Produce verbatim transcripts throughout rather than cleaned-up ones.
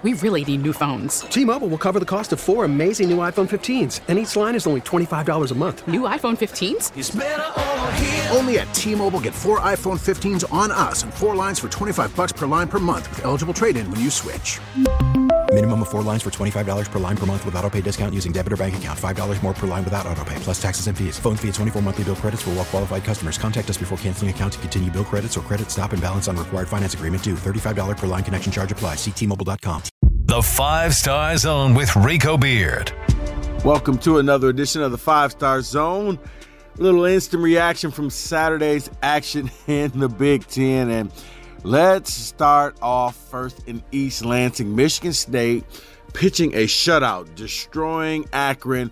We really need new phones. T-Mobile will cover the cost of four amazing new iPhone fifteens, and each line is only twenty-five dollars a month. New iPhone fifteens? It's better over here. Only at T-Mobile, get four iPhone fifteens on us and four lines for twenty-five dollars per line per month with eligible trade-in when you switch. Minimum of four lines for twenty-five dollars per line per month with autopay discount using debit or bank account. five dollars more per line without autopay, plus taxes and fees. Phone fee at twenty-four monthly bill credits for well-qualified customers. Contact us before canceling account to continue bill credits or credit stop and balance on required finance agreement due. thirty-five dollars per line connection charge applies. See T Mobile dot com. The Five Star Zone with Rico Beard. Welcome to another edition of the Five Star Zone. A little instant reaction from Saturday's action in the Big Ten. And let's start off first in East Lansing. Michigan State pitching a shutout, destroying Akron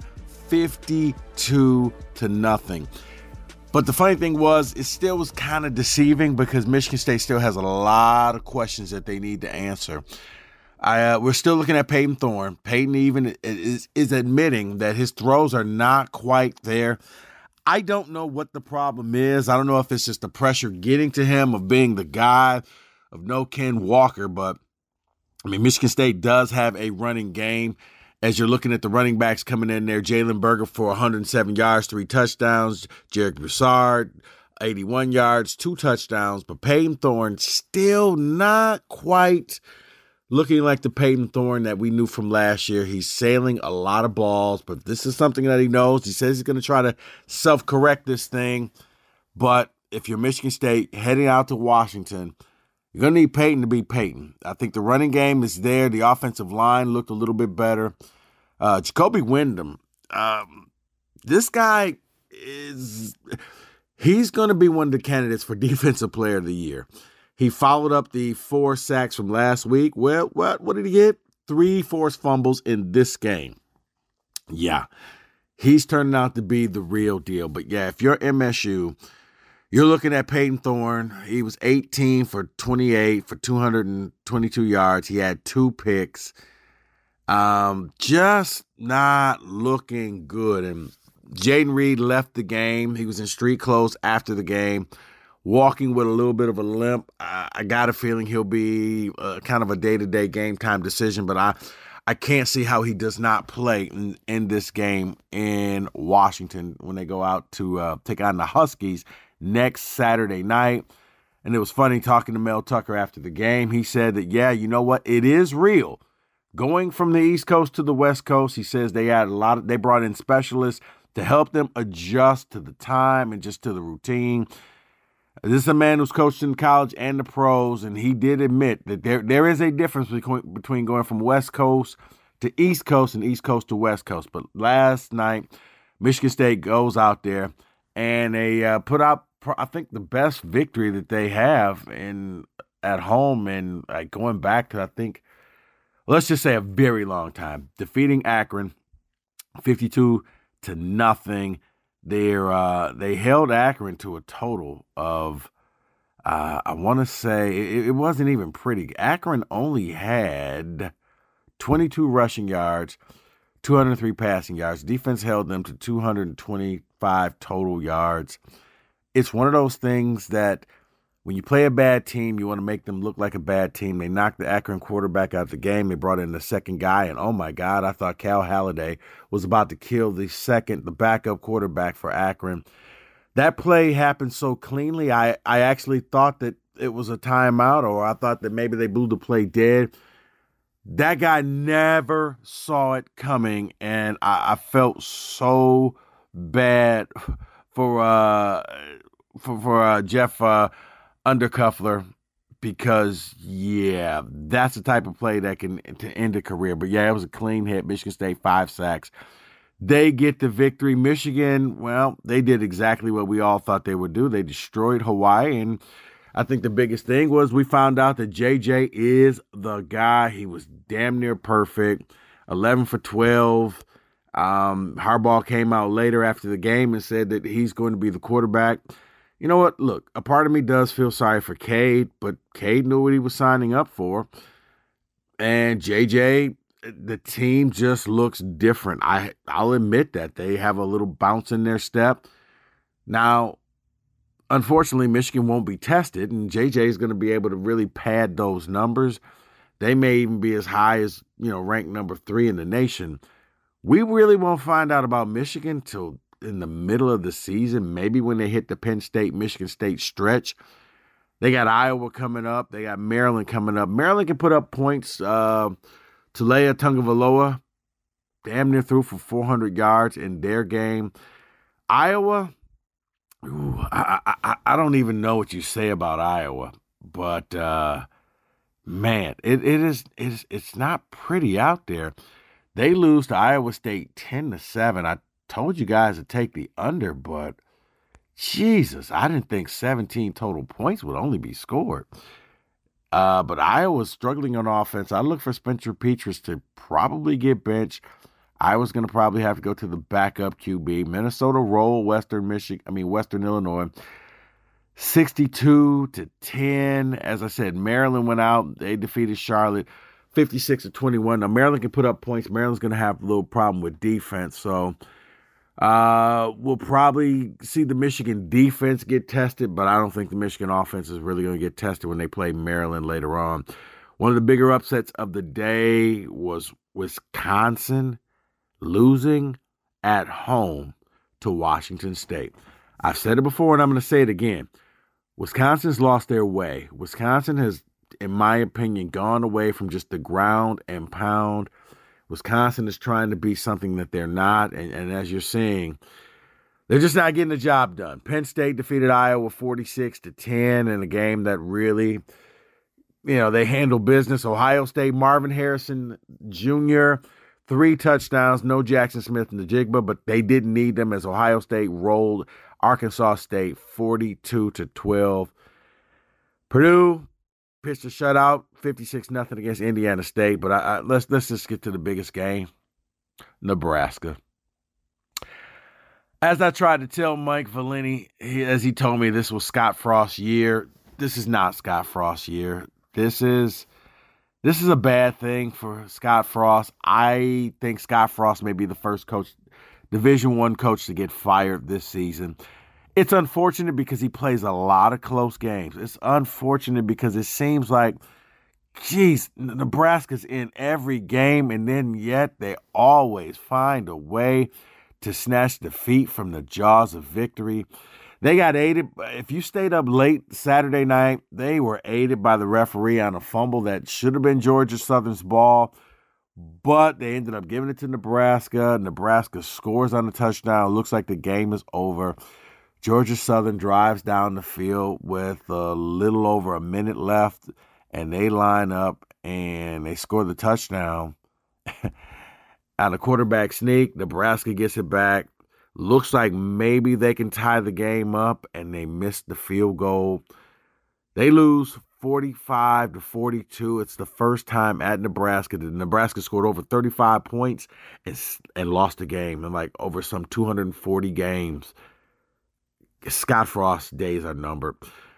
fifty-two to nothing. But the funny thing was, it still was kind of deceiving because Michigan State still has a lot of questions that they need to answer. I, uh, we're still looking at Peyton Thorne. Peyton even is, is admitting that his throws are not quite there. I don't know what the problem is. I don't know if it's just the pressure getting to him of being the guy, of no Ken Walker. But, I mean, Michigan State does have a running game. As you're looking at the running backs coming in there, Jalen Berger for one hundred seven yards, three touchdowns. Jarek Broussard, eighty-one yards, two touchdowns. But Peyton Thorne still not quite looking like the Peyton Thorne that we knew from last year. He's sailing a lot of balls, but this is something that he knows. He says he's going to try to self-correct this thing. But if you're Michigan State heading out to Washington, you're going to need Peyton to be Peyton. I think the running game is there. The offensive line looked a little bit better. Uh, Jacoby Wyndham, um, this guy is – he's going to be one of the candidates for Defensive Player of the Year. He followed up the four sacks from last week. Well, what, what did he get? Three forced fumbles in this game. Yeah, he's turning out to be the real deal. But, yeah, if you're M S U, you're looking at Peyton Thorne. He was eighteen for twenty-eight for two hundred twenty-two yards. He had two picks. Um, just not looking good. And Jaden Reed left the game. He was in street clothes after the game, walking with a little bit of a limp. I, I got a feeling he'll be uh, kind of a day-to-day game time decision, but I, I can't see how he does not play in, in this game in Washington when they go out to uh, take on the Huskies next Saturday night. And it was funny talking to Mel Tucker after the game. He said that, yeah, you know what? It is real. Going from the East Coast to the West Coast, he says they had a lot of, they brought in specialists to help them adjust to the time and just to the routine. This is a man who's coached in college and the pros, and he did admit that there there is a difference between, between going from West Coast to East Coast and East Coast to West Coast. But last night, Michigan State goes out there, and they uh, put out, I think, the best victory that they have in at home, and like, going back to, I think, let's just say a very long time, defeating Akron fifty-two to nothing. They're, uh, they held Akron to a total of, uh, I want to say, it, it wasn't even pretty. Akron only had twenty-two rushing yards, two hundred three passing yards. Defense held them to two hundred twenty-five total yards. It's one of those things that when you play a bad team, you want to make them look like a bad team. They knocked the Akron quarterback out of the game. They brought in the second guy, and oh my God, I thought Cal Halliday was about to kill the second, the backup quarterback for Akron. That play happened so cleanly, I, I actually thought that it was a timeout, or I thought that maybe they blew the play dead. That guy never saw it coming, and I, I felt so bad for uh, for, for uh, Jeff uh, Undercuffler, because, yeah, that's the type of play that can to end a career. But, yeah, it was a clean hit. Michigan State, five sacks. They get the victory. Michigan, well, they did exactly what we all thought they would do. They destroyed Hawaii, and I think the biggest thing was we found out that J J is the guy. He was damn near perfect, eleven for twelve. Um, Harbaugh came out later after the game and said that he's going to be the quarterback. You know what? Look, a part of me does feel sorry for Cade, but Cade knew what he was signing up for. And J J, the team just looks different. I, I'll admit that. They have a little bounce in their step. Now, unfortunately, Michigan won't be tested, and J J is going to be able to really pad those numbers. They may even be as high as, you know, ranked number three in the nation. We really won't find out about Michigan till in the middle of the season, maybe when they hit the Penn State, Michigan State stretch. They got Iowa coming up. They got Maryland coming up. Maryland can put up points. Uh, Talia Tungavaloa, damn near threw for four hundred yards in their game. Iowa, ooh, I, I, I don't even know what you say about Iowa, but uh, man, it, it is it's it's not pretty out there. They lose to Iowa State ten to seven. I told you guys to take the under, but Jesus, I didn't think seventeen total points would only be scored. Uh, but Iowa's struggling on offense. I look for Spencer Petras to probably get benched. Iowa's going to probably have to go to the backup Q B. Minnesota roll Western Michigan, I mean Western Illinois, sixty-two to ten. As I said, Maryland went out. They defeated Charlotte fifty-six to twenty-one. Now, Maryland can put up points. Maryland's going to have a little problem with defense. So uh, we'll probably see the Michigan defense get tested, but I don't think the Michigan offense is really going to get tested when they play Maryland later on. One of the bigger upsets of the day was Wisconsin losing at home to Washington State. I've said it before, and I'm going to say it again. Wisconsin's lost their way. Wisconsin has, in my opinion, gone away from just the ground and pound. Wisconsin is trying to be something that they're not, and, and as you're seeing, they're just not getting the job done. Penn State defeated Iowa forty-six to ten in a game that really, you know, they handled business. Ohio State, Marvin Harrison Junior, three touchdowns, no Jackson Smith and Najigba, but they didn't need them as Ohio State rolled Arkansas State forty-two to twelve. Purdue pitched a shutout, fifty-six nothing against Indiana State. But I, I, let's let's just get to the biggest game, Nebraska. As I tried to tell Mike Valeni, he, as he told me this was Scott Frost's year, this is not Scott Frost's year. This is this is a bad thing for Scott Frost. I think Scott Frost may be the first coach, Division One coach to get fired this season. It's unfortunate because he plays a lot of close games. It's unfortunate because it seems like, geez, Nebraska's in every game, and then yet they always find a way to snatch defeat from the jaws of victory. They got aided. If you stayed up late Saturday night, they were aided by the referee on a fumble that should have been Georgia Southern's ball, but they ended up giving it to Nebraska. Nebraska scores on the touchdown. Looks like the game is over. Georgia Southern drives down the field with a little over a minute left, and they line up and they score the touchdown. On a quarterback sneak, Nebraska gets it back. Looks like maybe they can tie the game up, and they miss the field goal. They lose forty-five to forty-two. It's the first time at Nebraska that Nebraska scored over thirty-five points and, and lost the game in like over some two hundred forty games. Scott Frost's days are numbered.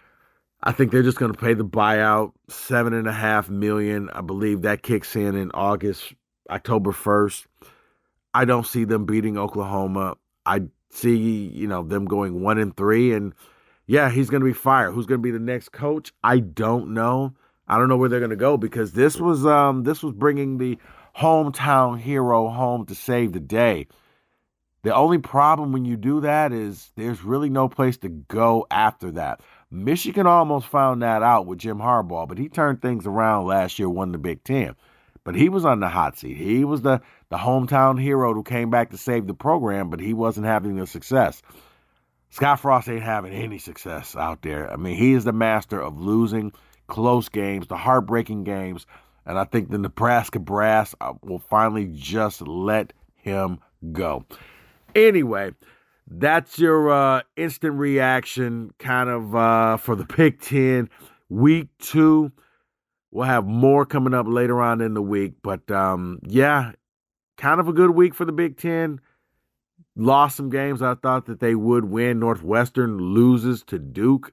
I think they're just going to pay the buyout, seven and a half million. I believe that kicks in in August, October first. I don't see them beating Oklahoma. I see, you know, them going one and three, and yeah, he's going to be fired. Who's going to be the next coach? I don't know. I don't know where they're going to go because this was um this was bringing the hometown hero home to save the day. The only problem when you do that is there's really no place to go after that. Michigan almost found that out with Jim Harbaugh, but he turned things around last year, won the Big Ten. But he was on the hot seat. He was the, the hometown hero who came back to save the program, but he wasn't having the success. Scott Frost ain't having any success out there. I mean, he is the master of losing close games, the heartbreaking games, and I think the Nebraska brass will finally just let him go. Anyway, that's your uh, instant reaction kind of uh, for the Big Ten week two. We'll have more coming up later on in the week. But, um, yeah, kind of a good week for the Big Ten. Lost some games I thought that they would win. Northwestern loses to Duke.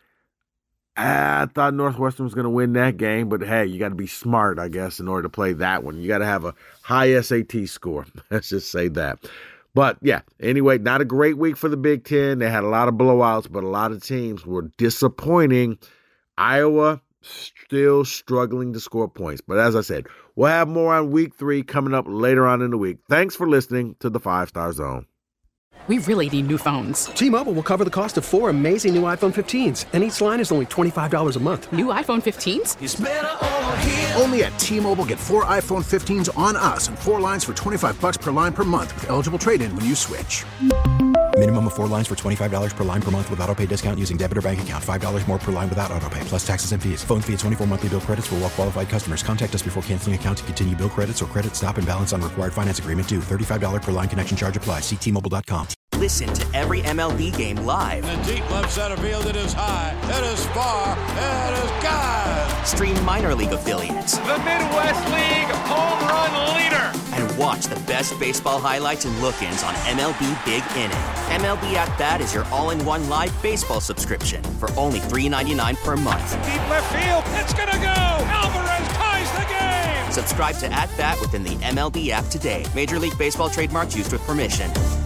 I thought Northwestern was going to win that game. But, hey, you got to be smart, I guess, in order to play that one. You got to have a high S A T score. Let's just say that. But, yeah, anyway, not a great week for the Big Ten. They had a lot of blowouts, but a lot of teams were disappointing. Iowa, still struggling to score points. But as I said, we'll have more on week three coming up later on in the week. Thanks for listening to the Five Star Zone. We really need new phones. T-Mobile will cover the cost of four amazing new iPhone fifteens, and each line is only twenty-five dollars a month. New iPhone fifteens? It's better over here. Only at T-Mobile, get four iPhone fifteens on us and four lines for twenty-five bucks per line per month with eligible trade-in when you switch. Minimum of four lines for twenty-five dollars per line per month with autopay discount using debit or bank account. five dollars more per line without autopay, plus taxes and fees. Phone fee at twenty-four monthly bill credits for well-qualified customers. Contact us before canceling account to continue bill credits or credit stop and balance on required finance agreement due. thirty-five dollars per line connection charge applies. See T Mobile dot com. Listen to every M L B game live. In the deep left center field, it is high, it is far, it is gone. Stream minor league affiliates. The Midwest League home run leader. And watch the best baseball highlights and look-ins on M L B Big Inning. M L B At Bat is your all-in-one live baseball subscription for only three dollars and ninety-nine cents per month. Deep left field, it's gonna go. Alvarez ties the game. Subscribe to At Bat within the M L B app today. Major League Baseball trademarks used with permission.